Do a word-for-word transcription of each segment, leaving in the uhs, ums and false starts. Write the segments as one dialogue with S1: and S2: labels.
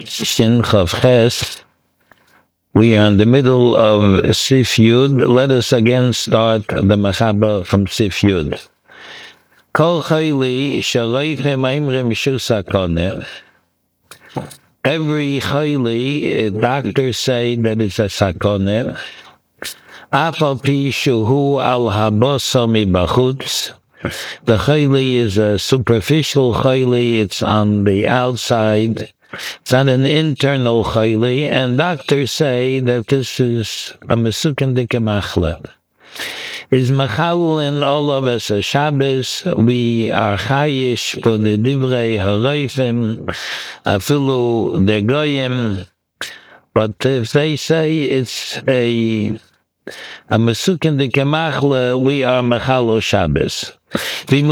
S1: Shin Chav Ches. We are in the middle of Sif Yud. Let us again start the Machaba from Sif Yud. Kol Chayli Shalaychem Aimrim Shusakone. Every Chayli, doctors say that it's a Sakone. Afal Pi Shuhu Al Habosa Mi Bachutz. The Chayli is a superficial Chayli. It's on the outside. It's not an internal chayli, and doctors say that this is a mesukan dikemachle. Is machal in all of us a Shabbos? We are chayish for the divrei hareifim, afilu the goyim. But if they say it's a a mesukan dikemachle, we are machal Shabbos. If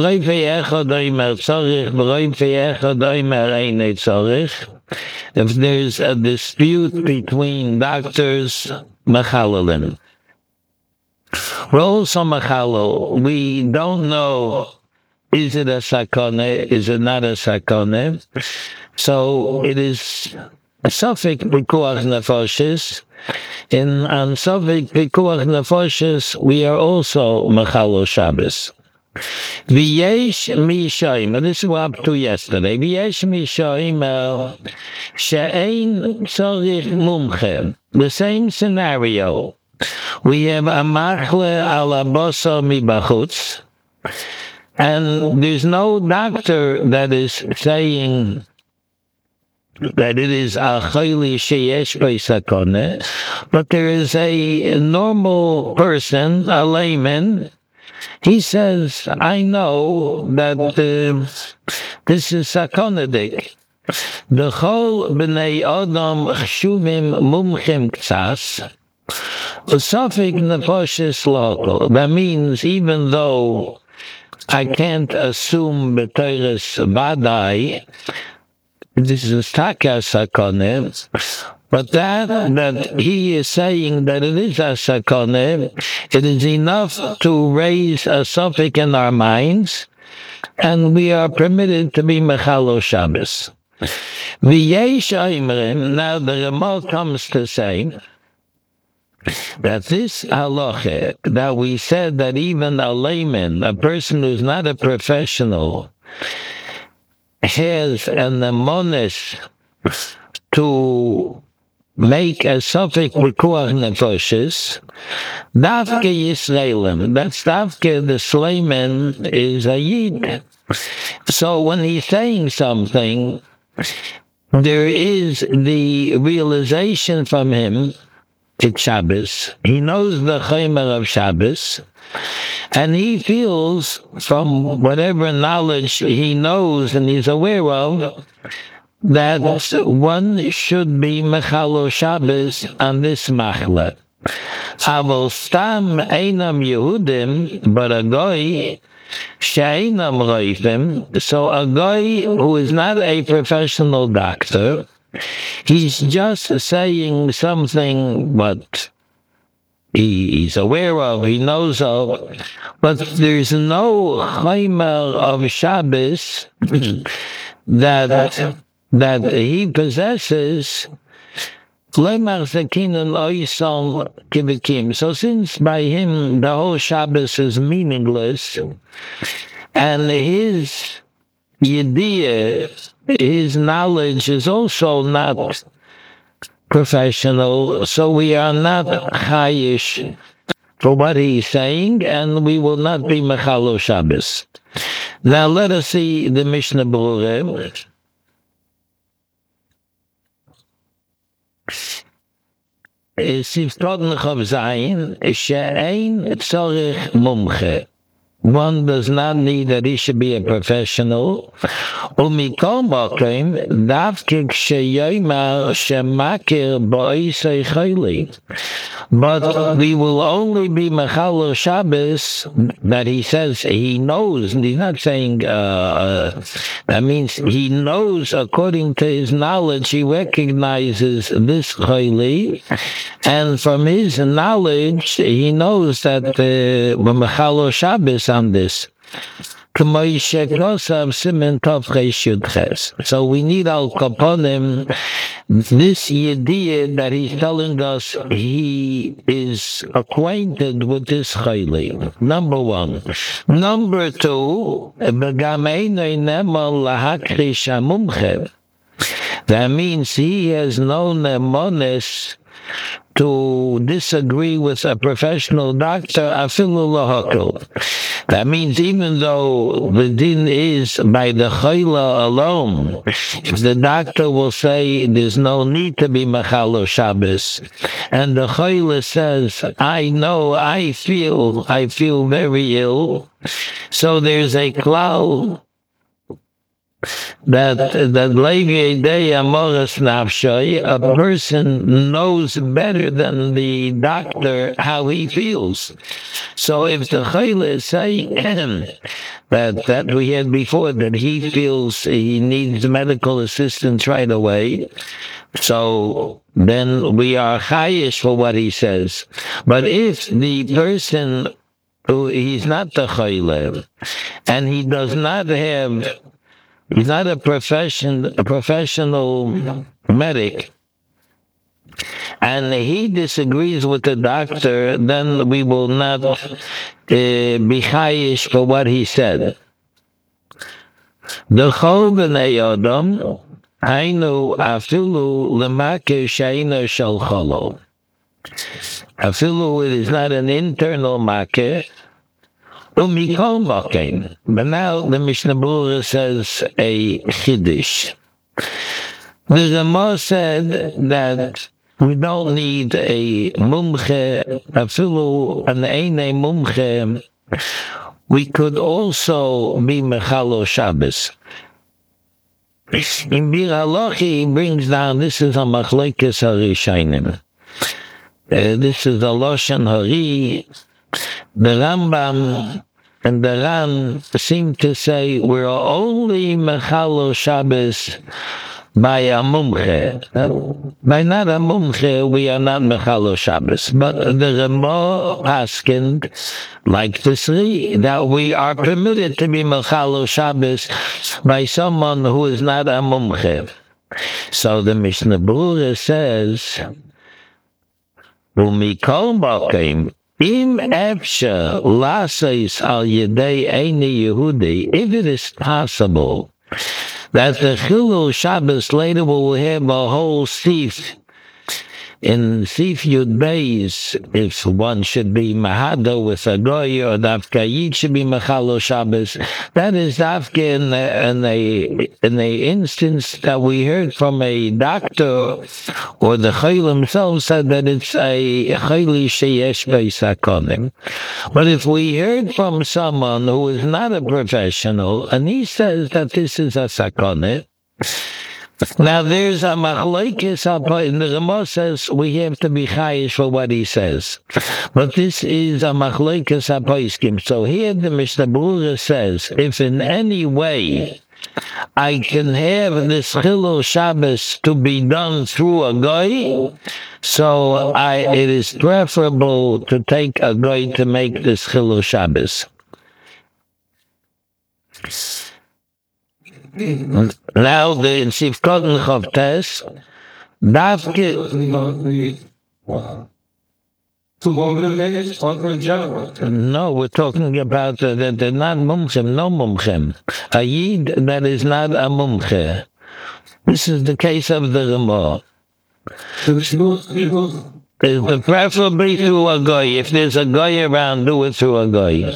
S1: there's a dispute between doctors, machalelin. We're also machalel. We don't know, is it a sakone, is it not a sakone? So it is a suffix pikuach nefoshes. In on suffix pikuach nefoshes, we are also machalel Shabbos. V'yesh mishaim, and this is what up to yesterday. V'yesh mishaim she'ein tzarich mumche. The same scenario. We have a machle al habosa mibachutz, and there's no doctor that is saying that it is a chayli sheyesh b'sakone, but there is a normal person, a layman. He says, I know that uh, this is sakonadik. The whole b'nei adam chshuvim mumchim ktsas. Sofik nefoshes local. That means even though I can't assume b'teres vadai, this is taka sakonim. But that, that he is saying that it is a sakone, it is enough to raise a suffix in our minds, and we are permitted to be mechalo Shabbos. V'yesh aimrim, now the Ramah comes to say that this halacha, that we said that even a layman, a person who's not a professional, has an amonis to make a suffix pikuach nefoshes, davke Yisraelim. That's davke the slayman is a yid. So when he's saying something, there is the realization from him. It's Shabbos. He knows the chaymer of Shabbos, and he feels from whatever knowledge he knows and he's aware of that one should be mechalo Shabbos on this machle. Aval stam einam Yehudim, but a goy she'einam roifim. So a goy who is not a professional doctor, he's just saying something what he is aware of, he knows of, but there's no chaymer of Shabbos that that he possesses. So since by him the whole Shabbos is meaningless, and his yediyah, his knowledge is also not professional, so we are not chayish for what he's saying, and we will not be mechalo Shabbos. Now let us see the Mishnah Berurah. Siftoten Chav Zayin, she'ein tzorich mumche. One does not need that he should be a professional. Umikol mokim davke ksheyoymar shemakir bo'isei chayli. But we will only be mechalo Shabbos that he says he knows, and he's not saying, uh, uh, that means he knows according to his knowledge, he recognizes this chayli, and from his knowledge, he knows that uh, we're mechalo Shabbos on this. So we need al kaponim this idea that he's telling us he is acquainted with this chayli. Number one. Number two, that means he has no nemonis to disagree with a professional doctor, afilu lahakol. That means even though the din is by the chayla alone, if the doctor will say there's no need to be machalo Shabbos, and the chayla says, I know, I feel, I feel very ill, so there's a cloud that that Levi Day Amoras Nafshay, a person knows better than the doctor how he feels. So if the Chayla is saying that that we had before that he feels he needs medical assistance right away, so then we are chayish for what he says. But if the person who he's not the Chayla and he does not have He's not a profession, a professional medic, and he disagrees with the doctor, then we will not uh, be chayish for what he said. The chol b'nei adam, hainu afilu l'makir she'eino shel cholo. Afilu, it is not an internal makir. But now the Mishnah Berurah says a chiddush. The Rama said that we don't need a mumche, afilu an eine mumche. We could also be mechalo Shabbos. In Bir Halacha, he brings down, this is a machlekes harishainim. Uh, this is a Loshen Hari. The Rambam and the Ran seem to say we're only mechalo Shabbos by a mumche. Uh, by not a mumche, we are not mechalo Shabbos. But the Rama asking, like the Sri, that we are permitted to be mechalo Shabbos by someone who is not a mumche. So the Mishnah Berurah says, Umikol bakim. Im efsha lasais al yedei eini Yehudi, if it is possible that the Chilul Shabbos later will have a whole sif in Sif Yud Beis, if one should be Mahado with a Goy or Dafka Yid should be Machalo Shabbos, that is Dafka in a, in a, in a instance that we heard from a doctor or the Chayil himself said that it's a Chayli Sheyesh Beisakonim. But if we heard from someone who is not a professional and he says that this is a Sakonim, now there's a machlekes, and the Rama says we have to be chayish for what he says. But this is a machlekes hapoiskim. So here the Mishnah Berurah says, if in any way I can have this Chilul Shabbos to be done through a goy, so I, it is preferable to take a goy to make this Chilul Shabbos. Now the in Sifkot Chavtes, Davke. No, we're talking about uh, that they're not mumchem, no mumchem. A yid that is not a mumche. This is the case of the Rama. Preferably through a goy. If there's a goy around, do it through a goy.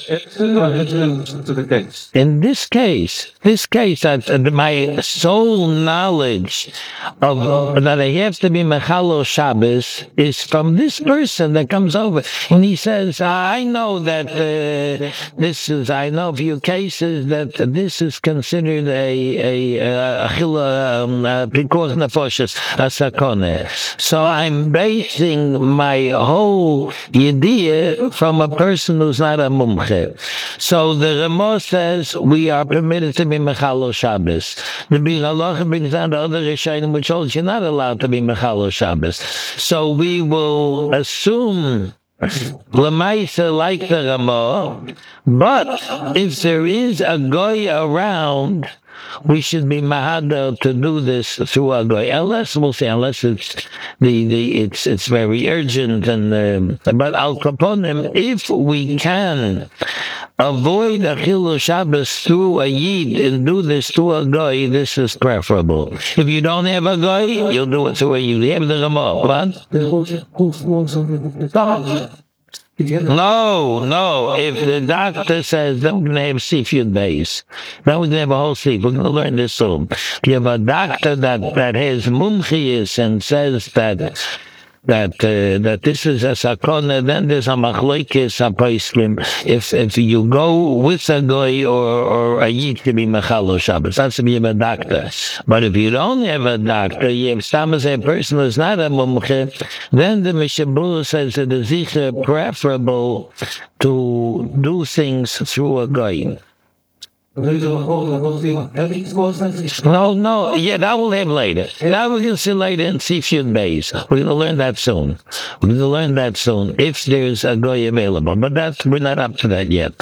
S1: In this case, this case, that uh, my sole knowledge of uh, that I have to be mechalo Shabbos is from this person that comes over and he says, "I know that uh, this is. I know a few cases that this is considered a a achila pikuach nefoshes a sakone." So I'm basing my whole idea from a person who's not a mumche. So the Rama says we are permitted to be mechalo Shabbos. The Bir Halacha brings down the other Rishonim which holds you're not allowed to be mechalo Shabbos. So we will assume Lamaisa like the Ramah. But if there is a goy around, we should be mahadel to do this through a goy. Unless we'll say, unless it's the, the it's it's very urgent and um, but al kaponim, if we can avoid a chilul Shabbos through a yid and do this through a goy, this is preferable. If you don't have a goy, you'll do it through a yid. You have the Ramah. What? No, no. If the doctor says that we're going to have seafood base, then we're going to have a whole sleep. We're going to learn this soon. If you have a doctor that, that has mumchias and says that that uh, that this is a sakona, then there's a machlokes a paiskim. If if you go with a goy or or a yid to be mechalo Shabbos, that's to be a doctor. But if you don't have a doctor, you have some as a person who's not a mumche, then the Mishabur says that it's either preferable to do things through a goy. No, no, yeah, that will have later. That we can see later in seafood base. We're going to learn that soon. We're going to learn that soon if there's a goy available. But that's, we're not up to that yet.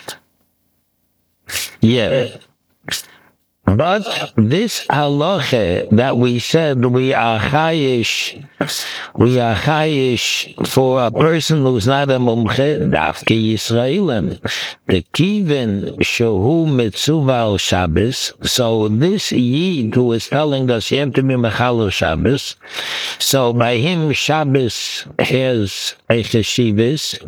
S1: Yeah. But this halacha that we said we are chayish, we are chayish for a person who's not a mumche, dafke Yisraelim, the kivin shehu mitzvah al Shabbos. So this yid who is telling us you have to be mechalo Shabbos, so by him Shabbos has a cheshivas,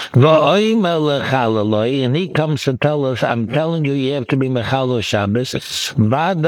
S1: and he comes to tell us, I'm telling you, you have to be mechalo Shabbos. So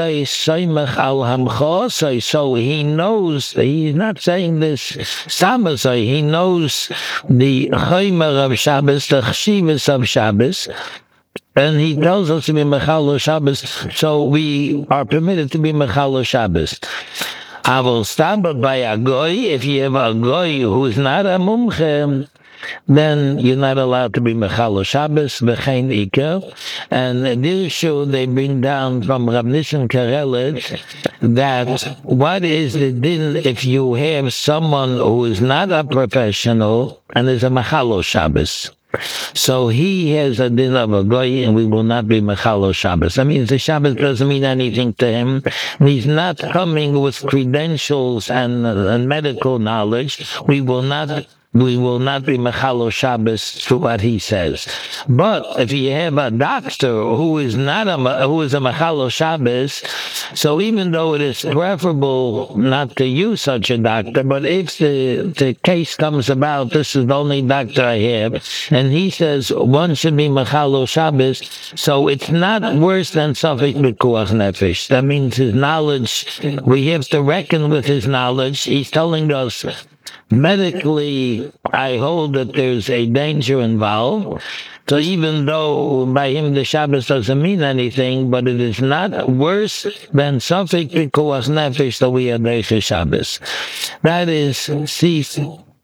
S1: he knows, he's not saying this samasai, he knows the chaymer of Shabbos, the chshivas of Shabbos, and he tells us to be mechalo Shabbos, so we are permitted to be mechalo Shabbos. I will stop by a goy. If you have a goy who's not a mumche, then you're not allowed to be mechalo Shabbos, v'chein iker. And this issue they bring down from Rav Nissim Karelitz that what is the din if you have someone who is not a professional and is a mechalo Shabbos? So he has a din of a goy, and we will not be mechalo Shabbos. That means the Shabbos doesn't mean anything to him. He's not coming with credentials and, uh, and medical knowledge. We will not We will not be mechalo Shabbos to what he says. But if you have a doctor who is not a who is a mechalo Shabbos, so even though it is preferable not to use such a doctor, but if the the case comes about, this is the only doctor I have, and he says one should be mechalo Shabbos, so it's not worse than safek b'kuach nefesh. That means his knowledge. We have to reckon with his knowledge. He's telling us. Medically, I hold that there's a danger involved. So even though by him the Shabbos doesn't mean anything, but it is not worse than safek b'kuach nefesh that we are Deicha Shabbos. That is Sif.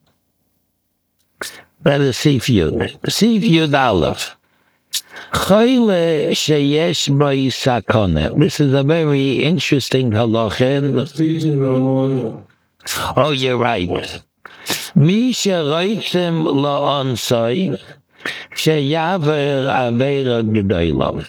S1: That is Sif Yud. Sif Yud Aleph. Choyle sheyesh boi sakone. This is a very interesting halacha. Oh, you're right. Mi sheroitem la'onsoi sheyaver avera gedolah.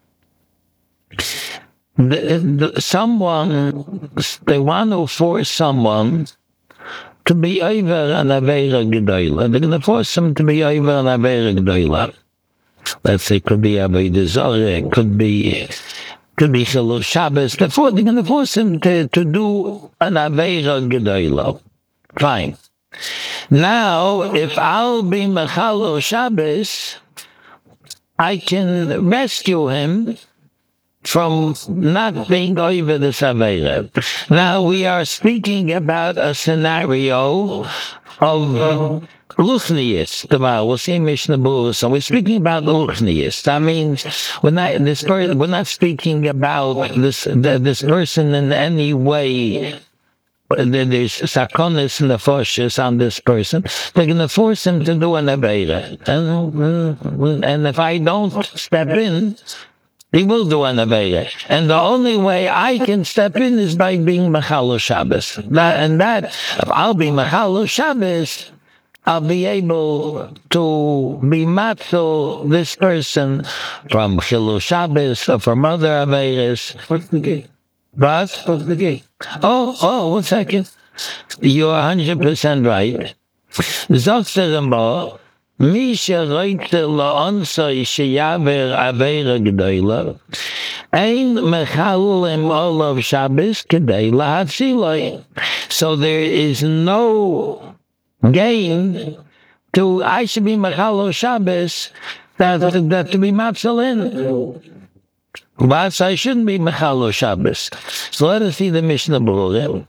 S1: Someone, they want to force someone to be over an avera gedolah. They're going to force him to be over an avera gedolah. Let's say it could be avodah zarah, it could be could be chilul Shabbos. They're going to force him to, to do an avera gedolah. Fine. Now, if I'll be mechalo Shabbos, I can rescue him from not being over the avera. Now, we are speaking about a scenario of uh, Luchnius. Tomorrow we'll see Mishnah Berurah. So we're speaking about Luchnius. That means we're not this person, we're not speaking about this this person in any way. There's sakonis and the forces on this person. They're going to force him to do an avera, and, and if I don't step in, he will do an avera. And the only way I can step in is by being mechalo Shabbos. That, and that, if I'll be mechalo Shabbos, I'll be able to be matzel this person from Chilul Shabbos or from other Averis.
S2: What's the gate?
S1: But,
S2: What's the gate?
S1: oh, oh, one second. You're one hundred percent right. Sagt der Rambam, מי שרוצה לאנסוי שיעבר עבירה גדולה, אין מחלל עם עולב שבס כדי להצילו. So there is no gain to I should be mechalo Shabbos that that to be matzalin. But I shouldn't be mechalo Shabbos. So let us see the Mishnah Berurah.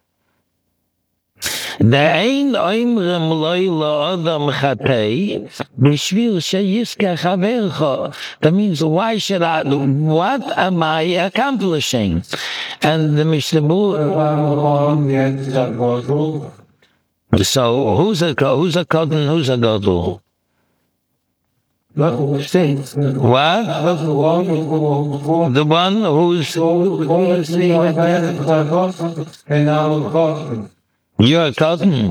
S1: De'ein oimrem loy la'adam chatei b'shvil sheyiskech havercha. That means, why should I, what am I accomplishing? And the Mishnah Berurah. So who's a who's a cotton, who's a gadol?
S2: What?
S1: What? The one who's you're a cotton.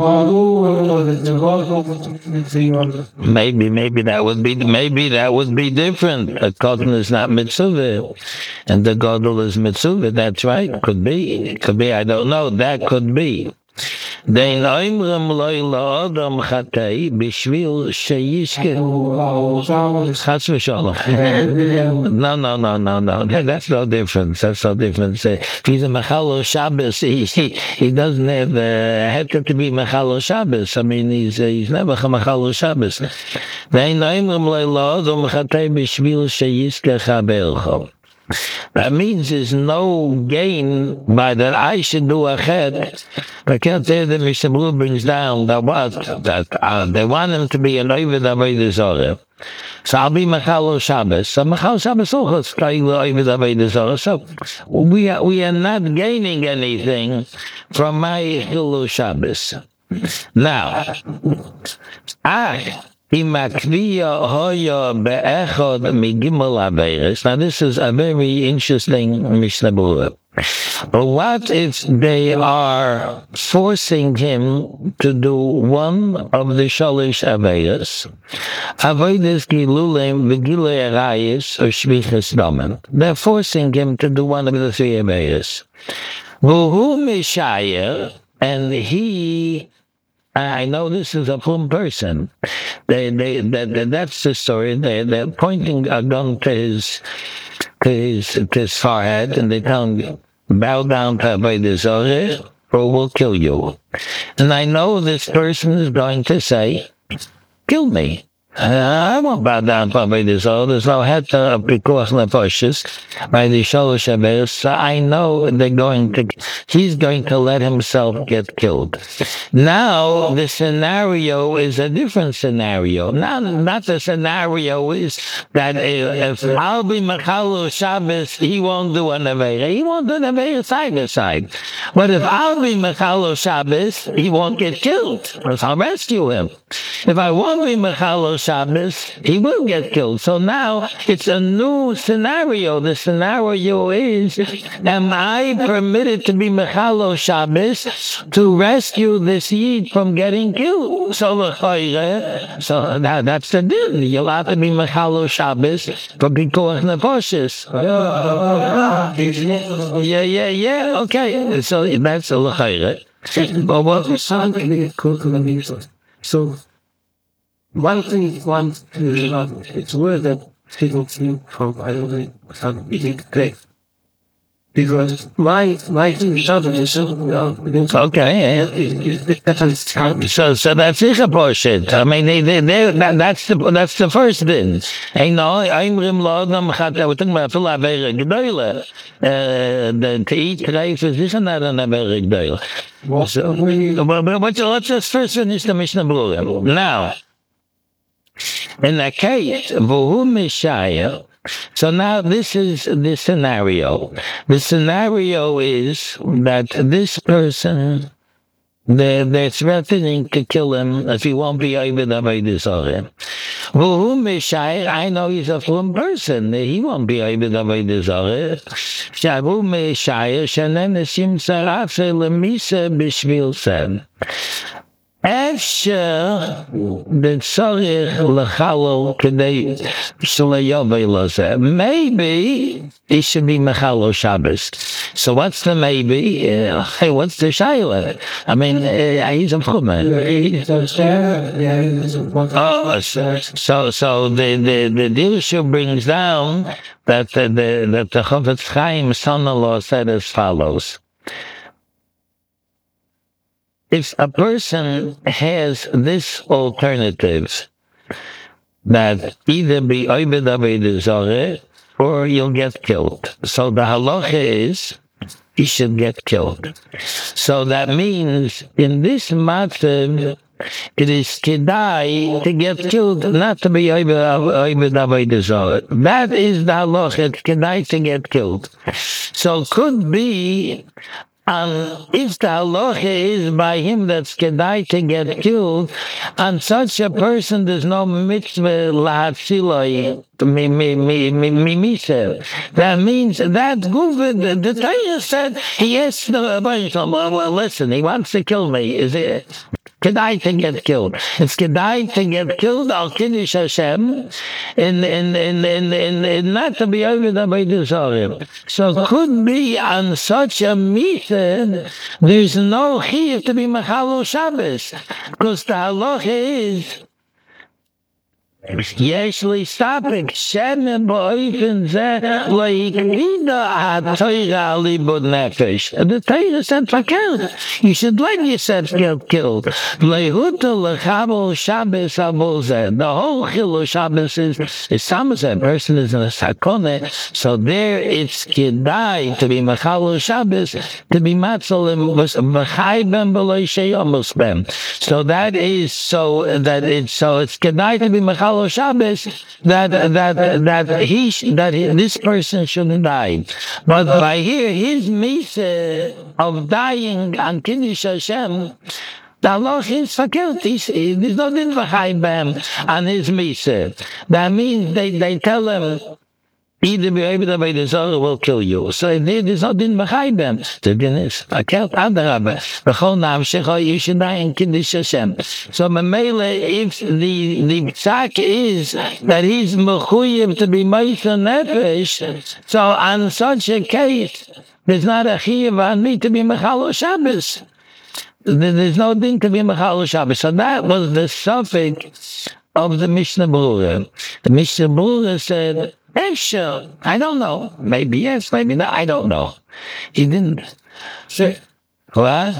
S1: Maybe, maybe that would be, maybe that would be different. A cotton is not mitzvah, and the gadol is mitzvah. That's right. Could be. Could be. I don't know. That could be. Dein oimrem loy la'adam chatei b'shvil sheyishke. Chas v'shalom. No, no, no, no, no. That's no difference. That's no difference. If he's a mechalo Shabbos, he, he, he doesn't have the heter to be mechalo Shabbos. I mean, he's uh, he's never a mechalo Shabbos. Dein oimrem loy la'adam chatei b'shvil sheyishke chabercho. That means there's no gain by that I should do a chet. I can't say that Mishnah Berurah brings down that what that uh, they want him to be an Ovid Avodah Zarah. So I'll be Mechalo Shabbos. So Mechalo Shabbos also is Ovid Avodah Zarah. So we are we are not gaining anything from my Chilul Shabbos. Now, I. Now this is a very interesting Mishnah Berurah. What if they are forcing him to do one of the Shalish Aveiros? Aveiros Gilulim Vigilei Arayis or Shvichas Damen. They're forcing him to do one of the three Aveiros. Vuhu Mishayer, and he... I know this is a plum person. They, they, they, they, that's the story. They, they're pointing a gun to his, to his, to his forehead, and they tell him, bow down to Avodah Zarah, or we'll kill you. And I know this person is going to say, kill me. Uh, I won't bow down to Avodah Zarah. There's no heter of pikuach nefashis by the Shalosh Aveiros. So I know they're going to, he's going to let himself get killed. Now, the scenario is a different scenario. Now, not the scenario is that if I'll be Mechalo Shabbos, he won't do an Aveira. He won't do an Aveira side to side. But if I'll be Mechalo Shabbos, he won't get killed. So I'll rescue him. If I won't be Mechalo Shabbos, he will get killed. So now it's a new scenario. The scenario is, am I permitted to be Mechalo Shabbos to rescue this Yid from getting killed? So, so that, that's the deal. You'll have to be Mechalo Shabbos for Pikuach Nefashis. Yeah, yeah, yeah. Okay. So that's a l'chayre. But what?
S2: So, one thing is one, it's worth that people feel from, I don't think, some eating today. Because my, my thing is something is something else.
S1: Okay. So, so that's a bullshit. I mean, they, they, they, that, that's the, that's the first thing. Hey, no, I'm rim lodam chat. We're talking about full avera gedoyle. Uh, the to eat treif is not an avera gedoyle. So, but, but let's just first finish the Mishnah Berurah. Now, in that case, v'hu mishayel. So now this is the scenario. The scenario is that this person, they're, they're threatening to kill him if he won't be able to avoid this already. I know he's a firm person. He won't be able to avoid this already. אפשר בצורך לחלול כדי שלא יובל לזה. Maybe it should be Mechalel Shabbos. So what's the maybe? Uh, hey, what's the shayla? I mean, uh, he's a woman. Oh, so so, so the the the Dilshu brings down that the, the that the Chofetz Chaim son-in-law said as follows. If a person has this alternative, that either be Oibed Avodah Zarah or you'll get killed. So the halacha is, he should get killed. So that means in this matter, it is kedai to get killed, not to be Oibed Avodah Zarah. That is the halacha, it's kedai to get killed. So could be, and if the halacha is by him that's kedai to get killed, on such a person there's no mitzvah lahatziloi mi mi mi mi mi misa. That means that Guvid, the, the Torah said he asked the well, well, listen, he wants to kill me. Is it kedai to get killed? It's kedai to get killed al kiddush Hashem, in in in in in, in not to be over the Avodah Zarah. So could be on such a misa there's no chiyuv to be Mechalel Shabbos, because the halacha is יש לי ספק שמן באופן זה לא הקפידה התורה על איבוד נפש. The Torah said verkehrt. You should let yourself get killed. Lehuta lechabel Shabbos abol zeh. The whole chilul Shabbos is, is samazeh. A person is in a sakone. So there it's kedai to be mechalel Shabbos, to be matzal v'chai ben b'lo sheyomos ben. So that is so that it's so it's kedai to be mechalel Shabbos, that that that he that he, this person shouldn't die. But by here, his misa of dying on Kiddush Hashem, the halacha is verkehrt. There's no din v'chai b'hem on his misa. That means they they tell him, either be able to be the Zohar will kill you. So there's no din v'chai b'hem. The din is verkehrt adarabah. V'chol nafshecha you should die in Kiddush Hashem. So Mamela, if the the psak is that he's mechuyev to be meisel nefesh, so on such a case, there's not a chiyuv on me to be Mechalel Shabbos. There's no din to be Mechalel Shabbos. So that was the suffix of the Mishnah Berurah. The Mishnah Berurah said, hey, sure, I don't know. Maybe yes, maybe not. I don't know. He didn't say, what?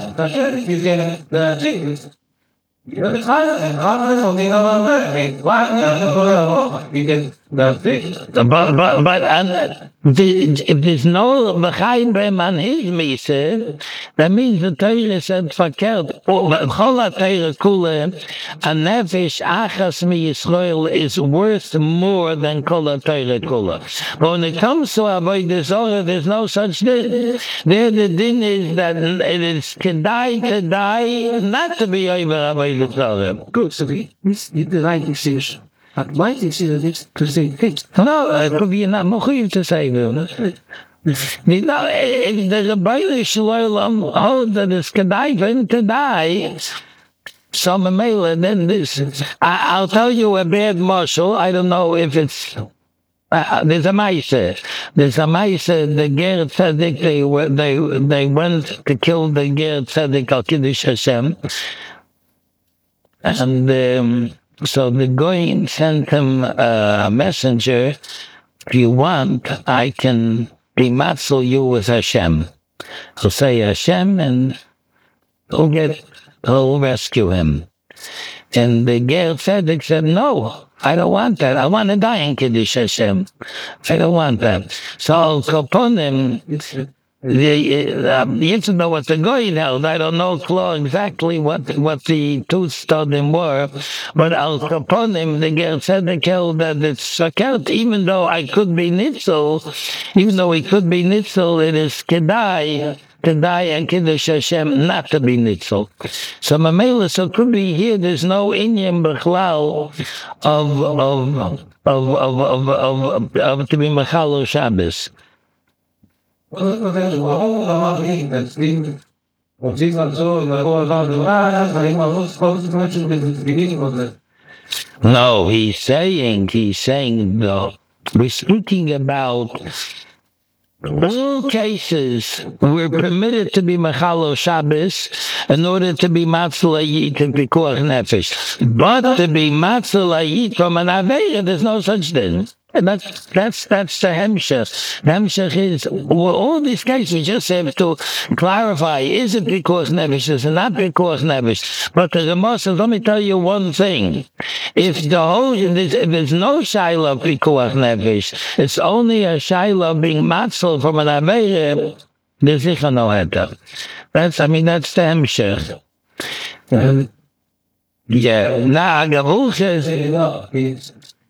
S1: But, but, but and the, if there's no B'chaim B'hem on his Misa, that means the Torah said verkehrt. Chol HaTorah Kula, a nefesh achas mi Yisrael is worth more than Kol HaTorah Kula. But when it comes to Avodah Zarah, there's no such din. There the din is that it is kedai to die, not to be over Avodah Zarah.
S2: Good, so this is the right decision. But my decision is to say, hey,
S1: no, it could be not mechuyev to say, no, the Rebbeinu Shalom hold that it's kedai for him to die. So Mamela, then this, I, I'll tell you a bad marshal. I don't know if it's, uh, there's a Maisa. There's a Maisa, the Ger Tzedek, they, were, they, they went to kill the Ger Tzedek al Kiddush Hashem. And, um, so the Goyim sent him a messenger. If you want, I can be matzal you with Hashem. He'll say Hashem, and he'll get, he'll rescue him. And the Ger Tzedek said, no, I don't want that. I want to die in Kiddush Hashem. I don't want that. So Al Kaponim, the, um, you have to know what the Goyin held. I don't know exactly what what the two studim were, but Al Kaponim, the Ger Tzedek held that it's verkehrt, even though I could be nitzel, even though he could be nitzel, it is kedai, kedai and Kiddush Hashem not to be nitzel. So Mamela, so could be here, there's no inyan b'chlal of, of, of, of, of, of, of, to be Mechalel Shabbos.
S2: well, there's a whole lot of that's being Und sie sagt so, oh, ah, supposed to mention the beginning of it.
S1: No, he's saying, he's saying, no, we're speaking about all cases we're permitted to be Mechalo Shabbos in order to be Matzalayit and Pikuach Nefesh. But to be Matzalayit from an Aveira, there's no such thing. And that's, that's, that's the Hemshech. The Hemshech is, well, all these cases we just have to clarify, is it because Nevish, is it not because Nevish? But the Gemara says, let me tell you one thing. If the whole, if there's no Shaila Pikuach Nevish, it's only a Shaila being Matzel from an Aveira, there's sicher no Heter. That's, I mean, that's the Hemshech. Um, yeah, now, Gavul says,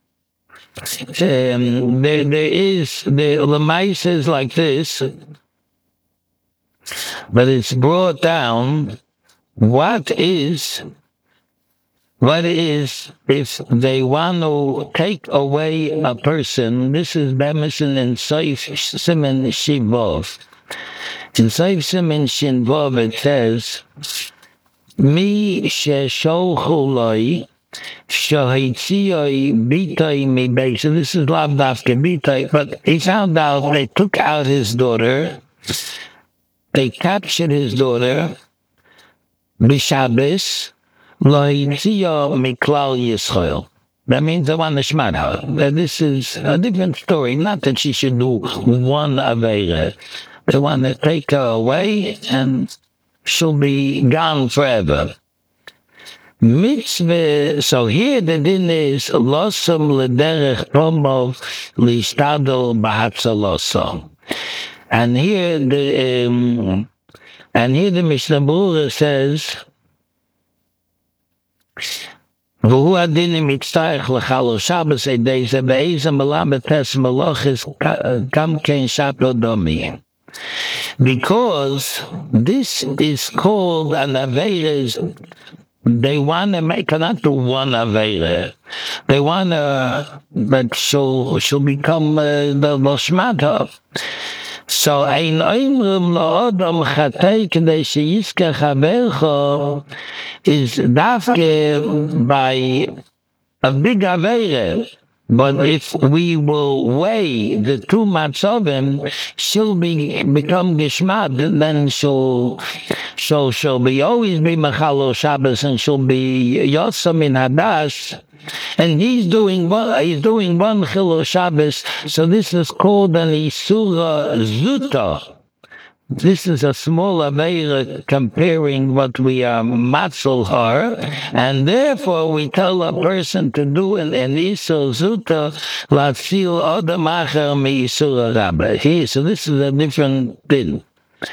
S1: Um, there, there is the Lemais is like this, but it's brought down. What is what is if they want to take away a person? This is Bemison in Seif Simon Shivov. In Seif Simon Shivov it says, "Mi sheshocholoi." So this is Lav Dafka Bitay, but he found out they took out his daughter, they captured his daughter, B'Shabbos, Lo Hitziyo Miklal Yisrael. That means they want to shmad her. This is a different story, not that she should do one Aveira. They want to take her away and she'll be gone forever. Mitzvah, so here the din is losum lederech tomov listadol b'hatzalosom. And here the um, and here the Mishnah Berurah says, V'hu adinim mitzarech l'chalo Shabbos edei ze be'ezah melamed tes melochis kam kein shaplo domi. Because this is called an aveira. They want to make her not to one Aveira. They want to, but she'll, she'll become uh, the Loshmata. So, ein oimrim lo'odom chatei k'dei sheyiskech havercho is dafke by a big Aveira. But if we will weigh the two matzovim, she'll be become geshmat. Then she'll, she'll, she'll be always be mechalo Shabbos, and she'll be yotzam in hadash. And he's doing one. He's doing one chilo Shabbos. So this is called an isura zuta. This is a small aveira comparing what we are matzel her, and therefore we tell a person to do an isur zuta latzil odam acher mi isur rabba. Here, so this is a different thing.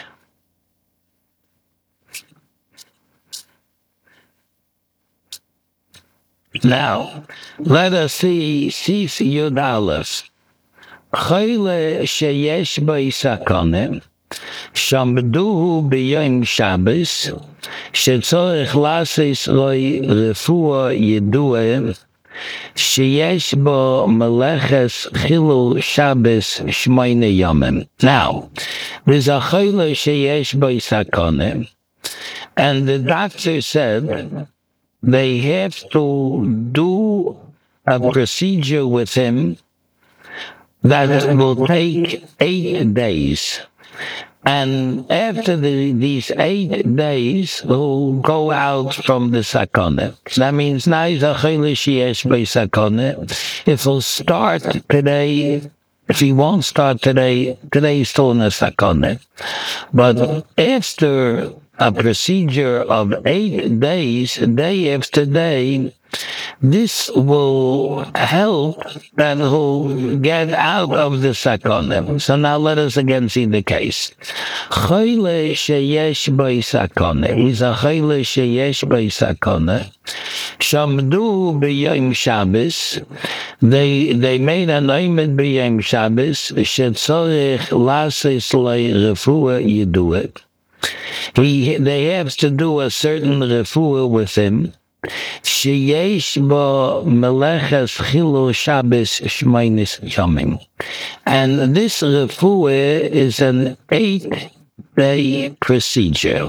S1: Now, let us see Sis Yud Aleph. Chayle sheyesh b'isakone. שעמדו ביום שבס, שצורך לעשות רוי רפואה ידוע, שיש בו מלאכת חילול שבס שמונה ימים. Now, there's a chayla sheyesh bo sakone, and the doctor said they have to do a procedure with him that will take eight days. And after the, these eight days, he'll go out from the sakone. That means now he's a chayla sheyesh bo sakone. If he'll start today, if he won't start today, today he's still in a sakone. But after a procedure of eight days, day after day, this will help that he'll get out of the sakone. So now let us again see the case. Chayla sheyesh bo sakone. He's a chayla sheyesh bo sakone. Shamdu b'yom Shabbos. They they made an oimed b'yom Shabbos. Shetzorich lasis lei refuah yiduah. He they have to do a certain refuah with him. Sheyesh bo meleches chilul Shabbos shmeinis yomim, and this refuah is an eight-day procedure.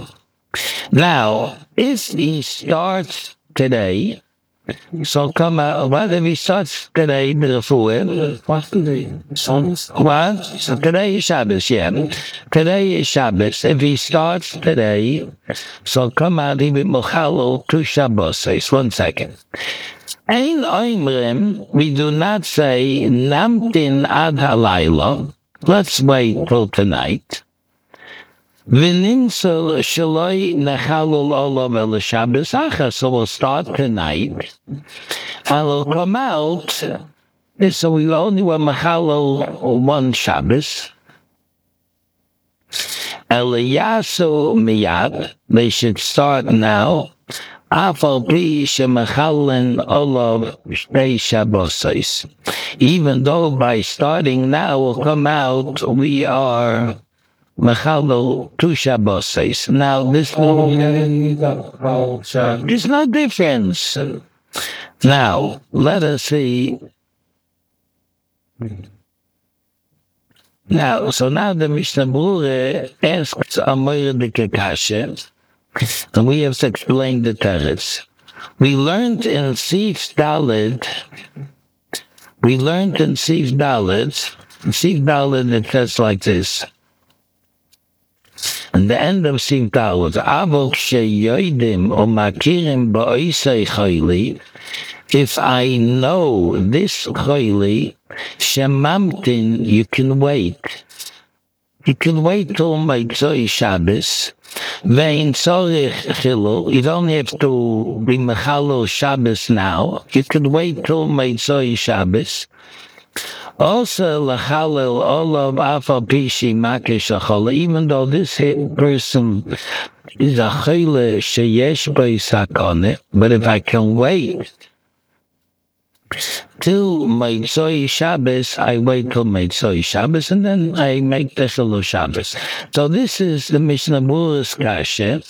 S1: Now, if he starts today, so come out, what if he starts today, therefore,
S2: What's the songs?
S1: what? So today is Shabbos, yeah. Today is Shabbos. If he starts today, so come out, he will mochalol two Shabbos. One second. Ein oimrim, we do not say, namtin ad halayla. Let's wait till tonight. V'nimsel shaloi nechalul olav el Shabbos achas. So we'll start tonight. And we'll come out. So we only want machalul one Shabbos. El yasu miyad. They should start now. Afal pi shemachalin olav shtei Shabbos. Even though by starting now will come out, we are Mechalel two Shabbos. Now this there's no difference. Now let us see. Now, so now the Mishnah Berurah asks a Moedike Kasha, and we have to explain the teretz. We learned in Sif Daled. We learned in Sif Daled. Sif Daled it says like this. And the end of Sif Daled, Avok sheyoidim o makirim ba'isei chayli. If I know this chayli, shemamtin, you can wait. You can wait till Motzei Shabbos. Vein tzorich chilul. You don't have to be mechalel Shabbos now. You can wait till Motzei Shabbos. Also, lachalel olav afal pishi makish achol. Even though this person is a chayle sheyesh bei sakone, but if I can wait till Motzei Shabbos, I wait till Motzei Shabbos, and then I make the Chilul Shabbos. So this is the Mishnah Berurah's kasha.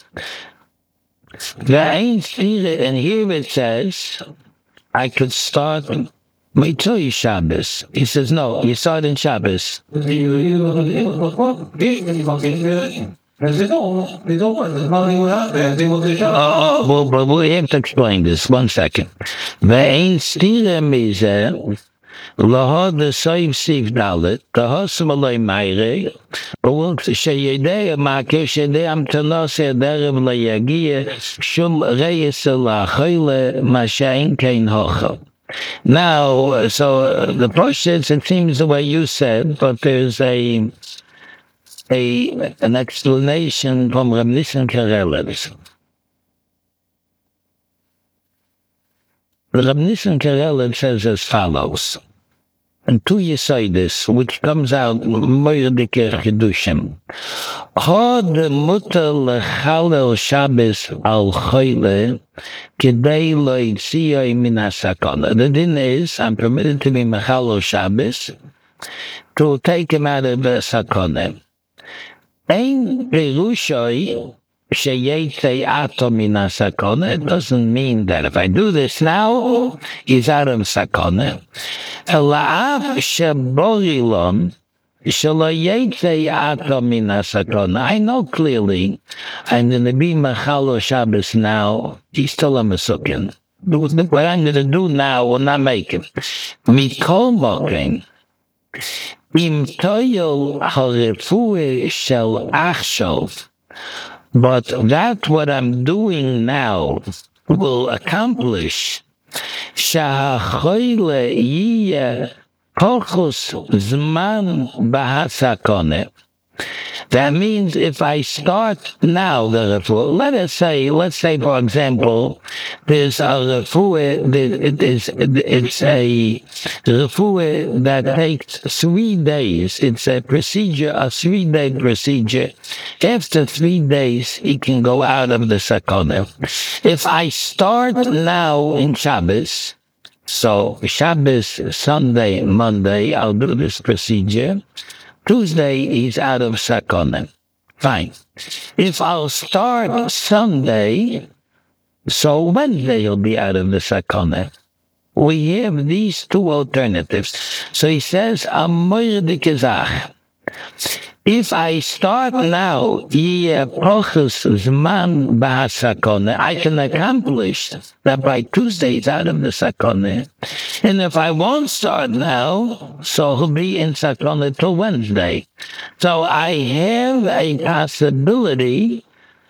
S1: And here it says, I could start Motzei Shabbos. He says, no, you start in Shabbos. Oh, well, but we have to explain this. One second. Ve'ein stira mizeh lahod the same sif dalet the hosam alay meire but sheyedei makir sheyedei amtanos ederev layagia shum reyes lachile mashain kein hochel. Now, so the process, it seems the way you said, but there's a A, an explanation from Reb Nissan Karelitz. Reb Nissan Karelitz says as follows, and two Yesodis, which comes out Moedike Chedushim. Hod mutter lechalel Shabbos al choyle kidei lo yitziyoi min hasakona. The din is, I'm permitted to be mechalel Shabbos to take him out of the sakona. Ein perushoi sheyetei ato min hasakona. It doesn't mean that if I do this now, he's out of sakona. Ela'af sheborilon shelo yetei ato min hasakona. I know clearly I'm going to be mechalel Shabbos now. He's still a mesukin. What I'm going to do now will not make him. Mikol mokin. Im toyol harefue shel achshov. But that what I'm doing now will accomplish. Shahachoyle yiyeh kochus zman bahasakone. That means if I start now the refuah, let us say, let's say for example, there's a refuah, it is, it's a refuah that takes three days. It's a procedure, a three-day procedure. After three days, he can go out of the sakona. If I start now in Shabbos, so Shabbos, Sunday, Monday, I'll do this procedure. Tuesday, he's out of sakona. Fine. If I'll start Sunday, so Wednesday he'll be out of the sakona. We have these two alternatives. So he says, a moedike zach. If I start now, I can accomplish that by Tuesday it's out of the sakone. And if I won't start now, so he'll be in sakone till Wednesday. So I have a possibility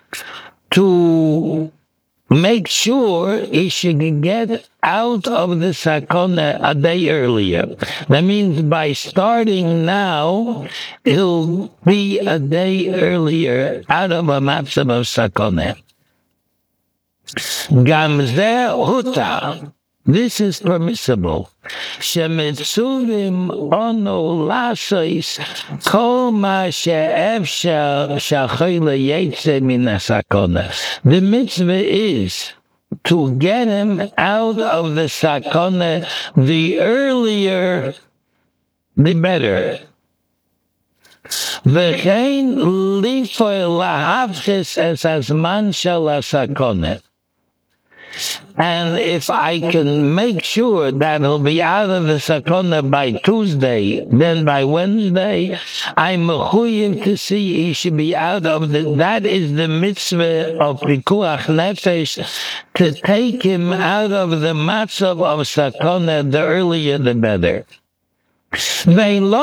S1: to make sure he should get out of the sakona a day earlier. That means by starting now, he'll be a day earlier out of a matzav of sakona. Gamze huta. This is permissible. Shemitzuvim ono lasois kol ma she'efshar shachayla yetze min sakona. The mitzvah is to get him out of the sakona. The earlier, the better. V'chein lifoy lahavches es azman shel sakona. And if I can make sure that he'll be out of the sakona by Tuesday, then by Wednesday, I'm mechuyev to see he should be out of the, that is the mitzvah of pikuach nefesh, to take him out of the matzav of sakona, the earlier the better. Don't make a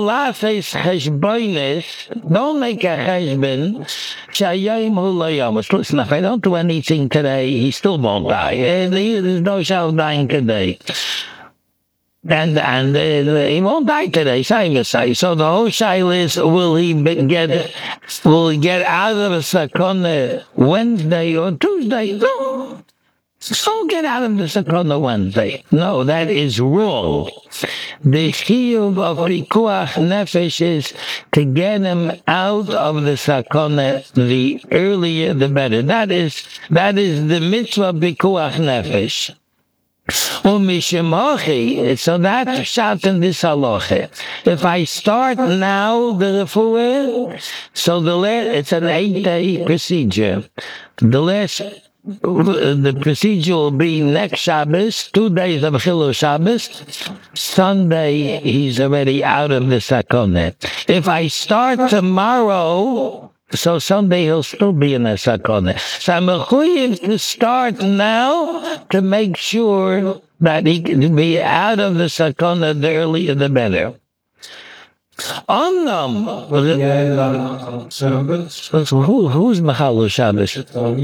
S1: cheshbon. Listen, if I don't do anything today, he still won't die. There's no shot dying today. And and uh, he won't die today, say. So the whole shaila is, will he get will he get out of a sakona Wednesday or Tuesday? No. So get out of the sakona Wednesday. No, that is wrong. The chiyuv of pikuach nefesh is to get him out of the sakona, the earlier the better. That is that is the mitzvah of pikuach nefesh. So that's shot in this halacha. If I start now the refuah, so the last, it's an eight-day procedure. The last The procedure will be next Shabbos, two days of Chilul Shabbos. Sunday, he's already out of the sakona. If I start tomorrow, so Sunday he'll still be in the sakona. So I'm required to start now to make sure that he can be out of the sakona, the earlier the better. Omnam. So who, who's Mechalel Shabbos?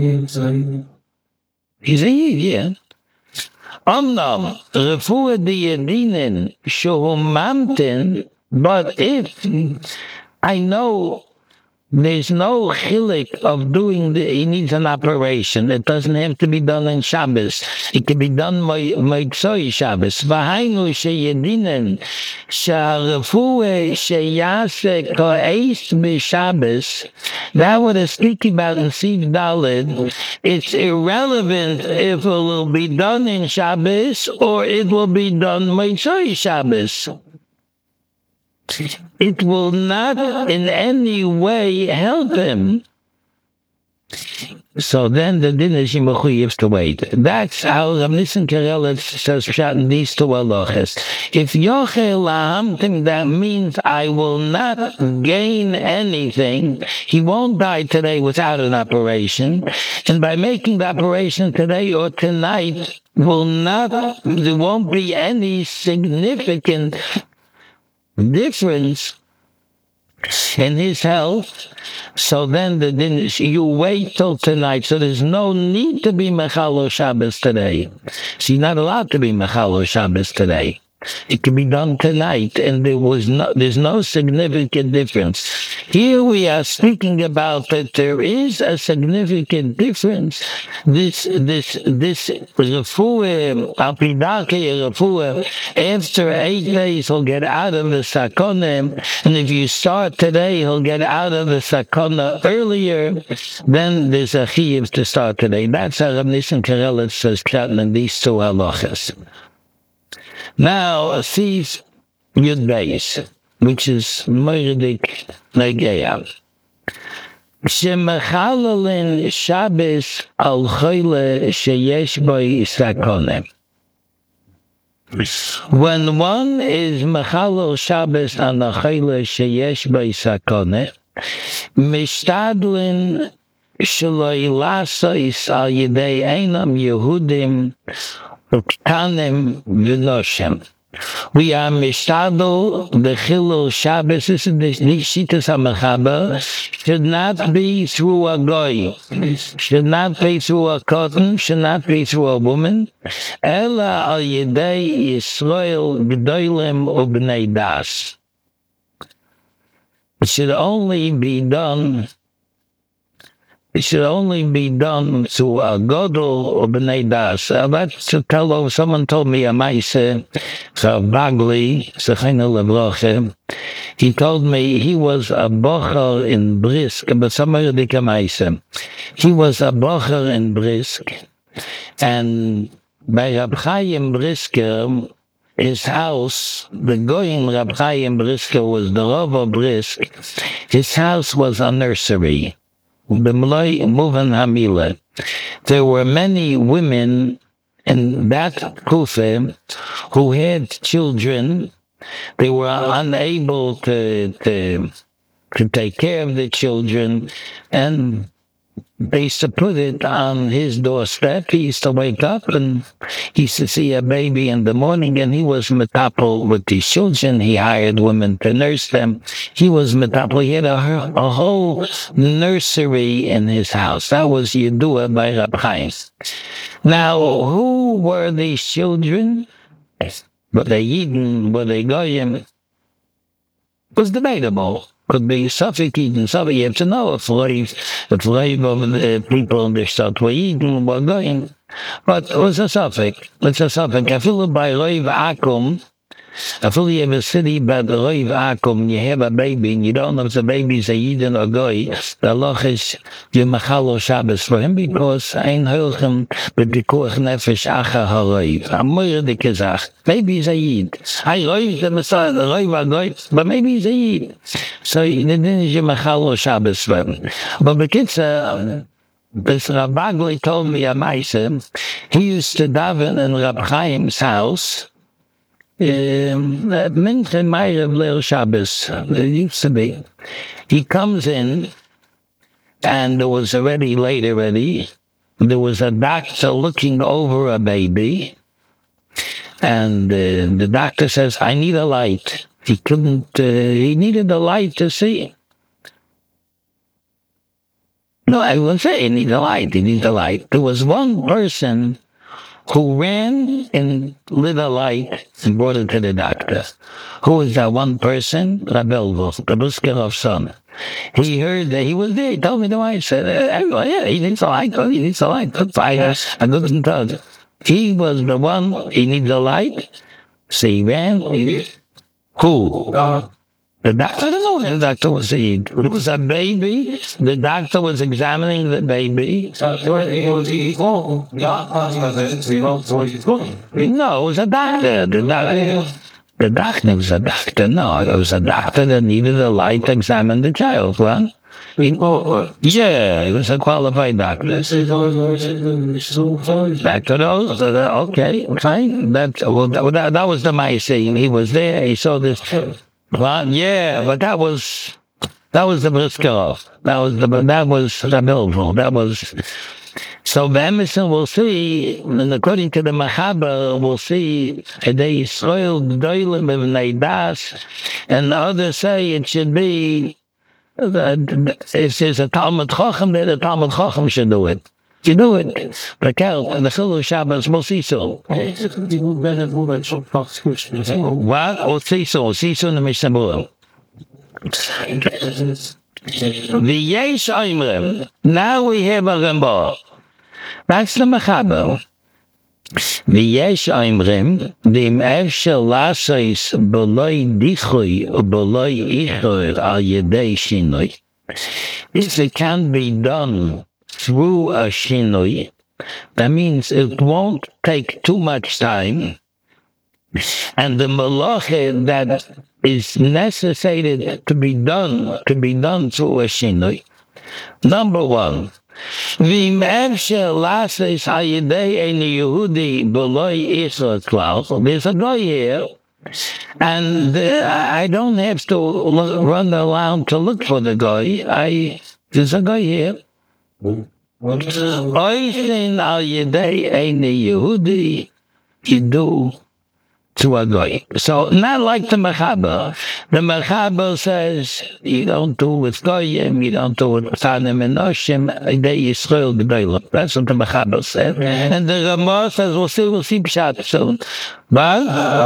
S1: He's a Yid, yeah. Omnam. Refuah diyadinin shehu mamtin. But if I know there's no chilik of doing the, he needs an operation. It doesn't have to be done in Shabbos. It can be done by Motzei Shabbos. V'hainu sheyedinen sha'refuah sheyase ka'es b'Shabbos. That what is speaking about in Siv Daled. It's irrelevant if it will be done in Shabbos or it will be done Motzei Shabbos. It will not in any way help him. So then the din is mechuyev to wait. That's how Rav Nissen Karelitz says shot in these two halachas. If yochel lahamtim, that means I will not gain anything. He won't die today without an operation, and by making the operation today or tonight will not. There won't be any significant difference in his health. So then the din is, you wait till tonight. So there's no need to be Mechalel Shabbos today. So you're not allowed to be Mechalel Shabbos today. It can be done tonight, and there was no, there's no significant difference. Here we are speaking about that there is a significant difference. This, this, this refuah, alpidake refuah, after eight days he'll get out of the sakona, and if you start today, he'll get out of the sakona earlier. Then there's a chiyuv to start today. That's how Rav Nissen Karelitz says in these two halachas. Now, a thief Yud Beis, which is Moiridik Negeya. Shemechalelin Shabbos al Choyle sheyesh boi sakone. When one is Mechalel Shabbos on a Chayla Sheyesh Bei Sakone, Mishtadlin Shaloi Lasois Al Yidei Einam Yehudim Uktanim V'Noshem. We are mishtadel the chilul Shabbos. This is the Shitas HaMechaber. Should not be through a goy. Should not be through a cotton. Should not be through a woman. Ela al yedei Yisrael g'doylem ubnei das. It should only be done. It should only be done to a godel or b'nei das. Uh, that's to tell. Someone told me a maise, so Bagli, Sechina Lebroche. He told me he was a bocher in Brisk, but somebody did a maise. He was a bocher in Brisk, and by Rab Chaim Brisker, his house, the Goyin Rab Chaim Brisker was the Rav of Brisk. His house was a nursery. There were many women in that kufa who had children. They were unable to, to, to take care of the children, and they used to put it on his doorstep. He used to wake up and he used to see a baby in the morning, and he was metapel with these children. He hired women to nurse them. He was metapel. He had a, a whole nursery in his house. That was Yedua by Rab Chaim. Now, who were these children? Were they Yidden? Were they Goyim? It was debatable. Could be Suffolk Eden, Suffolk. You have to know if Leif, if Leif of the people in the Stadt were Eden, were going. But it was a Suffolk. It's a Suffolk. I feel it by Leif Akum. I feel you have a city by the Leif Akum, you have a baby, and you don't know if the baby's a Eden or Goy. The Allah is the Mechalel Shabbos for him, because ein Hilchem b'pikuach nefesh acha haReiv. A moire de kezach. Maybe he's a Yid. I Reiv the Messiah, the Reiv a Goy, but maybe he's a Yid. So then is your Mechalel Shabbos for him. But Bekitza, this Rav Bagli told me a Maise, he used to daven in Rab Chaim's house. Mincha Ma'ariv Leil Shabbos. It used to be. He comes in, and it was already late already. There was a doctor looking over a baby, and uh, the doctor says, "I need a light." He couldn't. Uh, he needed a light to see. No, I wouldn't say he needed a light. He needed a light. There was one person who ran and lit a light and brought it to the doctor. Who was that one person? Rab Elvo, the Buskerov's son. He heard that he was there. He told me the wife said, uh, yeah, he needs a light. He needs a light. Good fire. I couldn't tell. He was the one, he needed a light. So he ran. He, who? Uh, The doctor, I don't know what the doctor was saying. It was a baby. The doctor was examining the baby. No, it was a doctor. The doctor, the doctor was a doctor. No, it was a doctor that needed a light to examine the child. Well, yeah, he was a qualified doctor. Doctor, okay, fine. That, well, that, that was the Maise. He was there. He saw this. Well, yeah, but that was that was the Briskerov. That was the that was the Milville. That was so. The Emerson will see, and according to the Machaber, we'll see they soiled doilim of neidas, and others say it should be. If there's a Talmud Chacham, then the Talmud Chacham should do it. You do it, but Kel, and the Chilul Shabbos, we'll see so. What? We'll see so. We'll see so in the Mishnah Berurah. The Yesh Oimrim. Now we have a Rambam. That's the Mechaber. The Yesh Oimrim, the Efshel Lasois Boloi Dichui or Boloi Ichor al Yedei Shinoi. If it can be done through a shinoi, that means it won't take too much time, and the malacha that is necessitated to be done to be done through a shinoi. Number one, V'im efshe lases hayidei ein Yehudi b'loi Israel klal. There's a guy here, and uh, I don't have to look, run around to look for the guy. I there's a guy here. Oisin al yidei ein Yehudi yidu to a guy. So not like the Mechaber. The Mechaber says you don't do with Goyim, you don't do with Tanim and Noshim, they Yisrael G'dayla. That's what the Mechaber said. And the Ramah says we'll see, we'll see Pshat soon. But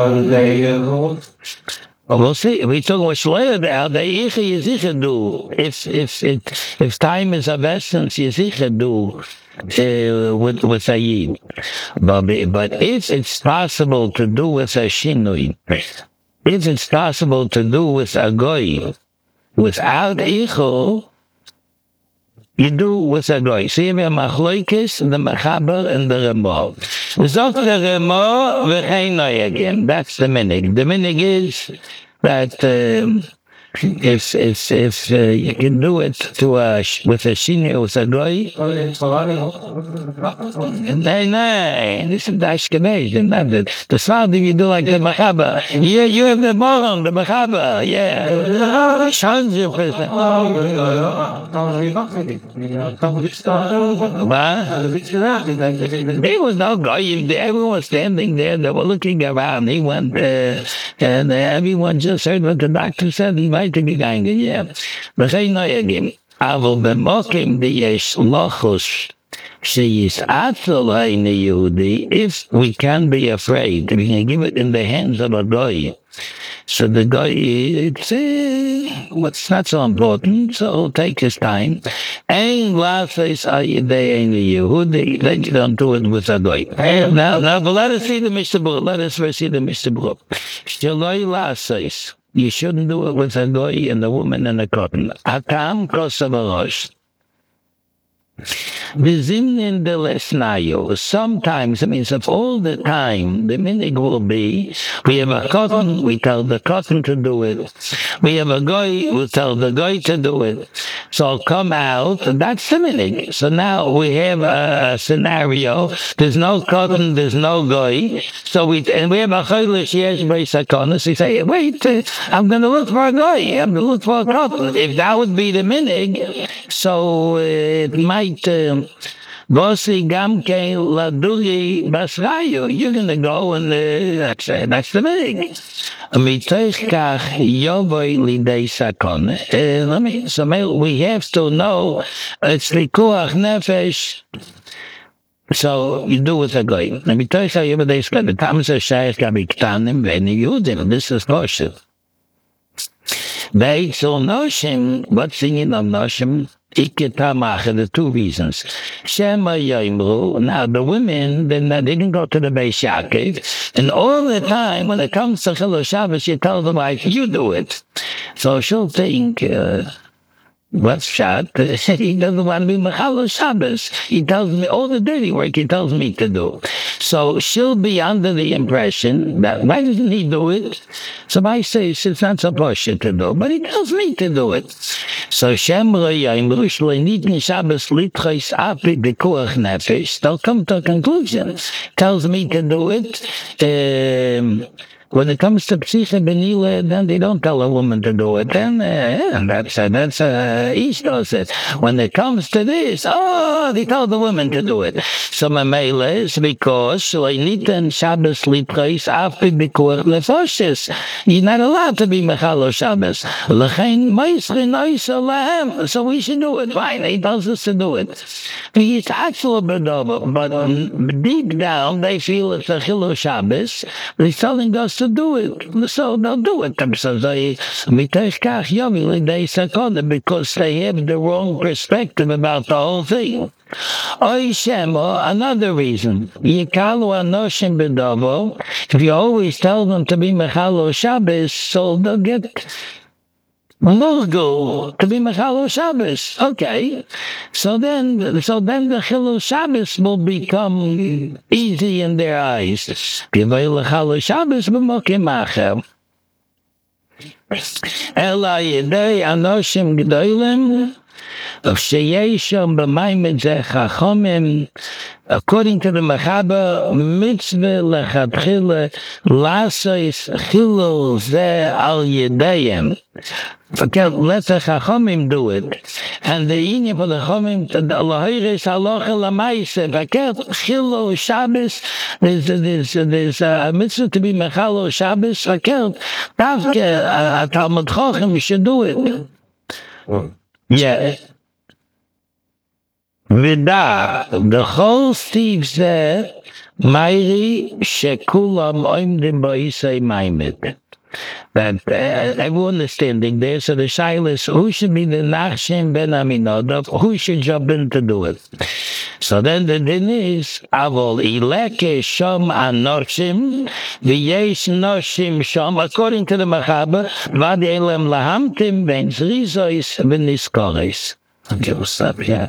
S1: we'll see. We talk about Shleir now. The Yichi Yizicha do. If if it if time is of essence, Yizicha do. Uh, with with a yid, but but if it's possible to do with a shinui, if it's possible to do with a goy without ichol, you do with a goy. See, we have machloikis, the mechaber, and the remor. Zok the remor v'cheinoi again. That's the minig. The minig is that. Um, If if if uh, you can do it to a with a senior with a goy, nay nay, this is the Ashkenaz, not the the sound you do like the Mechaba. Yeah, you have the moron, the Mechaba. Yeah, sounds of it. There was no guy. Everyone was standing there. They were looking around. He went, uh, and uh, everyone just heard what the doctor said. He might be going, yeah. But I know again, I will be mocking the yesh lochus. She is atzola in the Yehudi. If we can be afraid, we can give it in the hands of a guy. So the guy, it's uh, what's not so important, so take his time. Ein lases ayidei ein Yehudi. Then you don't do it with a guy. Now, now, but let us see the Mishnah Berurah. Let us first see the Mishnah Berurah. Shaloi lases. You shouldn't do it with a goy and a woman and a cotton. Hakam kosavarosh. V'zimnin de lesnayo. Sometimes, it means of all the time, the minig will be, we have a cotton, we tell the cotton to do it. We have a goy, we tell the goy to do it. So come out, and that's the minig. So now we have a, a scenario, there's no cotton, there's no goy. So we, and we have a choilish yesh b'yisakonis, we say, wait, uh, I'm going to look for a goy, I'm going to look for a cotton. If that would be the minig, so uh, it might, um, Bosi gamke laduri basrayu. You're gonna go and uh, that's uh, that's the thing. Mitoich kach yovoi lidei sakon. Let me. So we have to know it's the kuach nefesh. So you do with a guy. Let me tell you how you have a the Thomas Shaykh Kabiktanim when you them. This is kosher. They so noshim. What's singing of noshim? Iketamacha, the two reasons. Shema Yaimru. Now the women, then they didn't go to the Beis Yaakov, and all the time when it comes to Chilul Shabbos, you tell the wife, you do it. So she'll think, uh, what's shot? He doesn't want to be Mechalo Shabbos. He tells me all the dirty work he tells me to do. So she'll be under the impression that why doesn't he do it? So I say it's not supposed to do, but he tells me to do it. So Shemra Yaimru Shleinitin Shabbos Litchais Api Bekuach Nefesh. They'll come to a conclusion. Tells me to do it. Um, When it comes to Psicha Benila, then they don't tell a woman to do it. Then uh, yeah, that's uh, that's uh, Ish does it. When it comes to this, oh, they tell the woman to do it. So my mail is because Shleinitin Shabbos Litchais Api Bekuach Nefesh. You're not allowed to be Mechalo Shabbos. L'chein Meisri Noisa Lahem. So we should do it. Fine, he tells us to do it. It's actual bedover, but um, deep down they feel it's a Chilul Shabbos. They're telling us to do it, so they'll do it. So they, because they have the wrong perspective about the whole thing. Another reason, if you always tell them to be Mechalo Shabbos, so they'll get Logo to be Mechalo Shabbos. Okay, so then, so then the Chilul Shabbos will become easy in their eyes. Givei Mechalo Shabbos b'mokim acher. Ela yedei anoshim g'dolim Sheyesham b'mayim zeh chachomim, according to the Mechaber, mitzvah lechatchila lasos chilul zeh al yedayim. Forget, let the Chachamim do it. And the Inyan for the Chachamim, the Lahiris halacha lamaisa. Forget, chilul Shabbos, there's, there's, there's a mitzvah to be mechalo Shabbos. Forget, Davke, a Talmud Chacham should do it. Yeah. Vida, the whole Steve said, Mairi shekulam oimdim ba'isei maimed. That uh, everyone is standing there, so the shaila is, who should be the Nachshon ben Aminadab? Who should jump in to do it? So then the din is, Avol ileke sham anoshim, v'yesh noshim sham, according to the Mechaber, vad elem lahamtim ben zrizois v'niskoris. Okay, we'll stop here.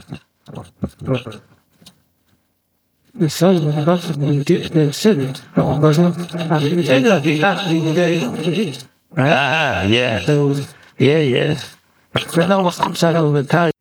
S2: The son of the husband did said it.
S1: Ah, yeah. Yeah, yeah. But no, I'm sorry,